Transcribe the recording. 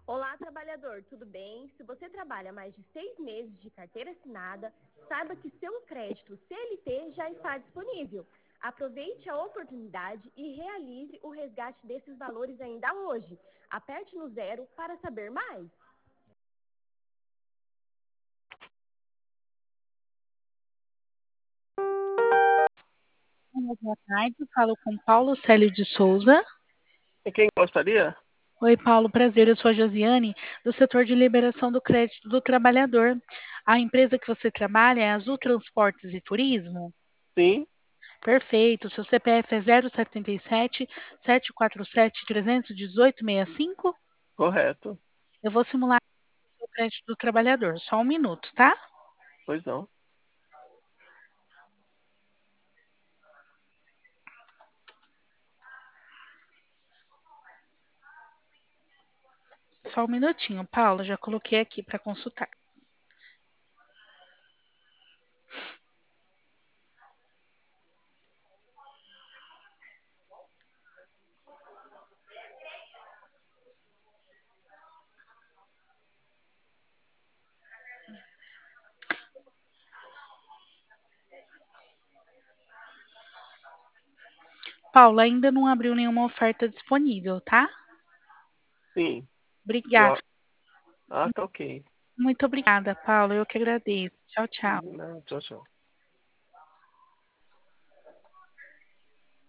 Olá, trabalhador, tudo bem? Se você trabalha mais de 6 meses de carteira assinada, saiba que seu crédito CLT já está disponível. Aproveite a oportunidade e realize o resgate desses valores ainda hoje. Aperte no zero para saber mais. Olá, boa tarde, falo com Paulo Célio de Souza. E quem gostaria? Oi, Paulo, prazer. Eu sou a Josiane, do setor de liberação do crédito do trabalhador. A empresa que você trabalha é Azul Transportes e Turismo? Sim, Perfeito. Seu CPF é 077 747 318 65? correto. Eu vou simular o crédito do trabalhador. Só um minuto, tá? Pois não. Só um minutinho, Paulo. Já coloquei aqui para consultar. Paulo, ainda não abriu nenhuma oferta disponível, tá? Sim. Obrigada. Eu... Ah, tá ok. Muito obrigada, Paulo. Eu que agradeço. Tchau, tchau. Não, tchau, tchau.